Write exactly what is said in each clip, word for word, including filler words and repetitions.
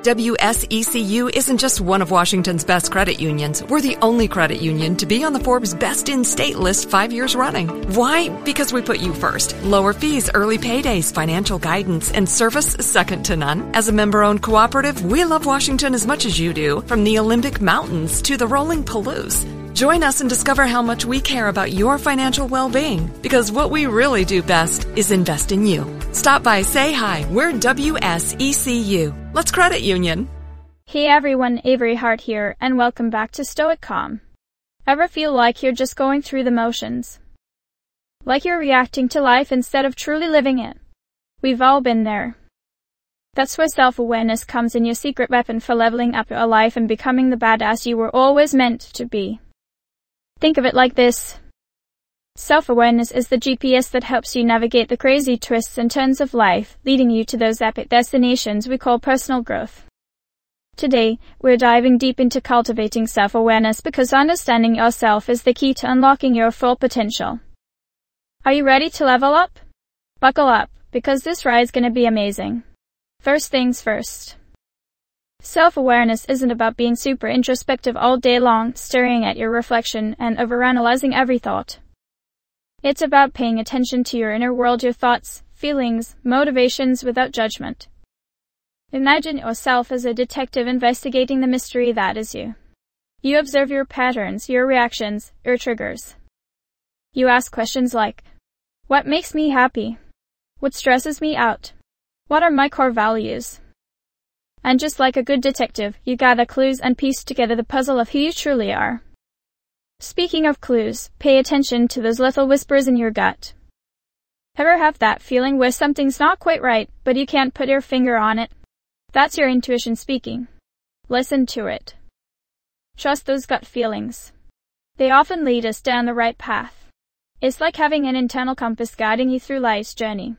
W S E C U isn't just one of Washington's best credit unions. We're the only credit union to be on the Forbes Best in State list five years running. Why? Because we put you first. Lower fees, early paydays, financial guidance, and service second to none. As a member-owned cooperative, we love Washington as much as you do, from the Olympic Mountains to the rolling Palouse. Join us and discover how much we care about your financial well-being, because what we really do best is invest in you. Stop by, say hi. We're W S E C U. Let's credit union. Hey everyone, Avery Hart here, and welcome back to Stoic Calm. Ever feel like you're just going through the motions? Like you're reacting to life instead of truly living it? We've all been there. That's where self-awareness comes in, your secret weapon for leveling up your life and becoming the badass you were always meant to be. Think of it like this. Self-awareness is the G P S that helps you navigate the crazy twists and turns of life, leading you to those epic destinations we call personal growth. Today, we're diving deep into cultivating self-awareness because understanding yourself is the key to unlocking your full potential. Are you ready to level up? Buckle up, because this ride's gonna be amazing. First things first. Self-awareness isn't about being super introspective all day long, staring at your reflection and overanalyzing every thought. It's about paying attention to your inner world, your thoughts, feelings, motivations without judgment. Imagine yourself as a detective investigating the mystery that is you. You observe your patterns, your reactions, your triggers. You ask questions like, what makes me happy? What stresses me out? What are my core values? And just like a good detective, you gather clues and piece together the puzzle of who you truly are. Speaking of clues, pay attention to those little whispers in your gut. Ever have that feeling where something's not quite right, but you can't put your finger on it? That's your intuition speaking. Listen to it. Trust those gut feelings. They often lead us down the right path. It's like having an internal compass guiding you through life's journey.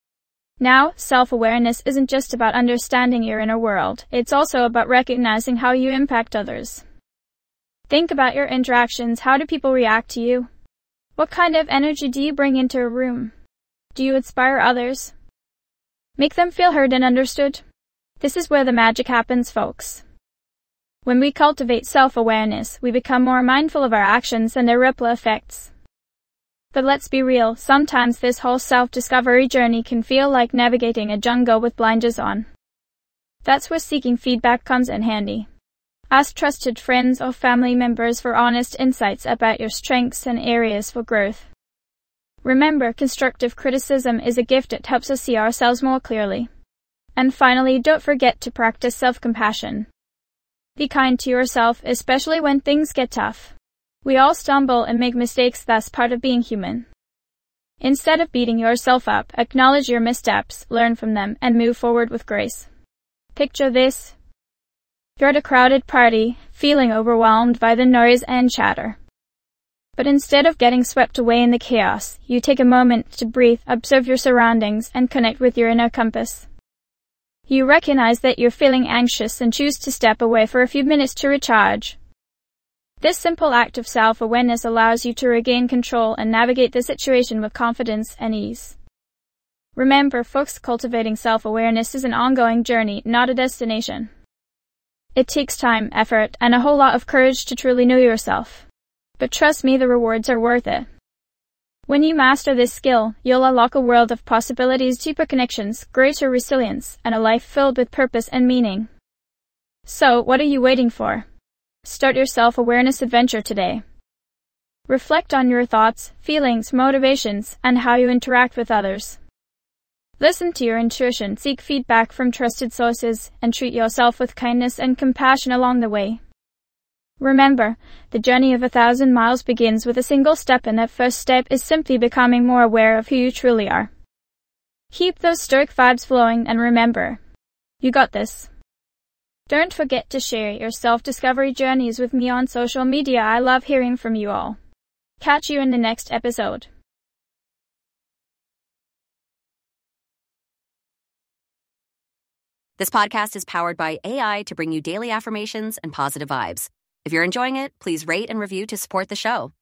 Now, self-awareness isn't just about understanding your inner world, it's also about recognizing how you impact others. Think about your interactions. How do people react to you? What kind of energy do you bring into a room? Do you inspire others? Make them feel heard and understood? This is where the magic happens, folks. When we cultivate self-awareness, we become more mindful of our actions and their ripple effects. But let's be real, sometimes this whole self-discovery journey can feel like navigating a jungle with blinders on. That's where seeking feedback comes in handy. Ask trusted friends or family members for honest insights about your strengths and areas for growth. Remember, constructive criticism is a gift that helps us see ourselves more clearly. And finally, don't forget to practice self-compassion. Be kind to yourself, especially when things get tough. We all stumble and make mistakes, that's part of being human. Instead of beating yourself up, acknowledge your missteps, learn from them, and move forward with grace. Picture this. You're at a crowded party, feeling overwhelmed by the noise and chatter. But instead of getting swept away in the chaos, you take a moment to breathe, observe your surroundings, and connect with your inner compass. You recognize that you're feeling anxious and choose to step away for a few minutes to recharge. This simple act of self-awareness allows you to regain control and navigate the situation with confidence and ease. Remember, folks, cultivating self-awareness is an ongoing journey, not a destination. It takes time, effort, and a whole lot of courage to truly know yourself. But trust me, the rewards are worth it. When you master this skill, you'll unlock a world of possibilities, deeper connections, greater resilience, and a life filled with purpose and meaning. So, what are you waiting for? Start your self-awareness adventure today. Reflect on your thoughts, feelings, motivations, and how you interact with others. Listen to your intuition, seek feedback from trusted sources, and treat yourself with kindness and compassion along the way. Remember, the journey of a thousand miles begins with a single step, and that first step is simply becoming more aware of who you truly are. Keep those stoic vibes flowing, and remember, you got this. Don't forget to share your self-discovery journeys with me on social media. I love hearing from you all. Catch you in the next episode. This podcast is powered by A I to bring you daily affirmations and positive vibes. If you're enjoying it, please rate and review to support the show.